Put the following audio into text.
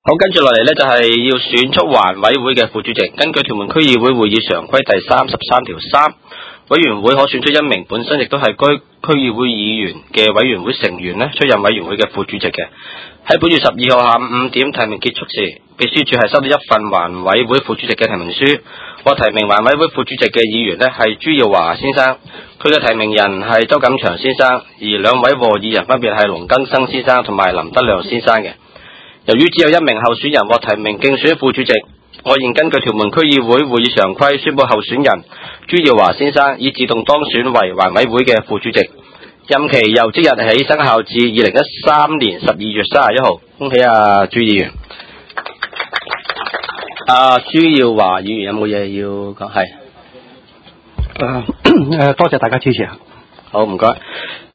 好，跟住落嚟呢，就係要選出環委會嘅副主席。根據屯門區議會會議常規第33條3，委員會可選出一名本身亦都係該區議會議員嘅委員會成員呢，出任委員會嘅副主席嘅。喺本月12號下午5點提名結束時，秘書處係收到一份環委會副主席嘅提名書。獲提名環委會副主席嘅議員呢，係朱耀華先生，佢嘅提名人係周錦祥先生，而兩位獲議人分別係龍根生先生同埋林德亮先生嘅。由於只有一名候選人獲提名競選副主席，我現根據屯門區議會會議常規宣布候選人朱耀華先生以自動當選為環委會嘅副主席，任期由即日起生效至2013年12月31號。恭喜朱議員。朱耀華議員有冇嘢要講？係。 多謝大家支持。 好，唔該。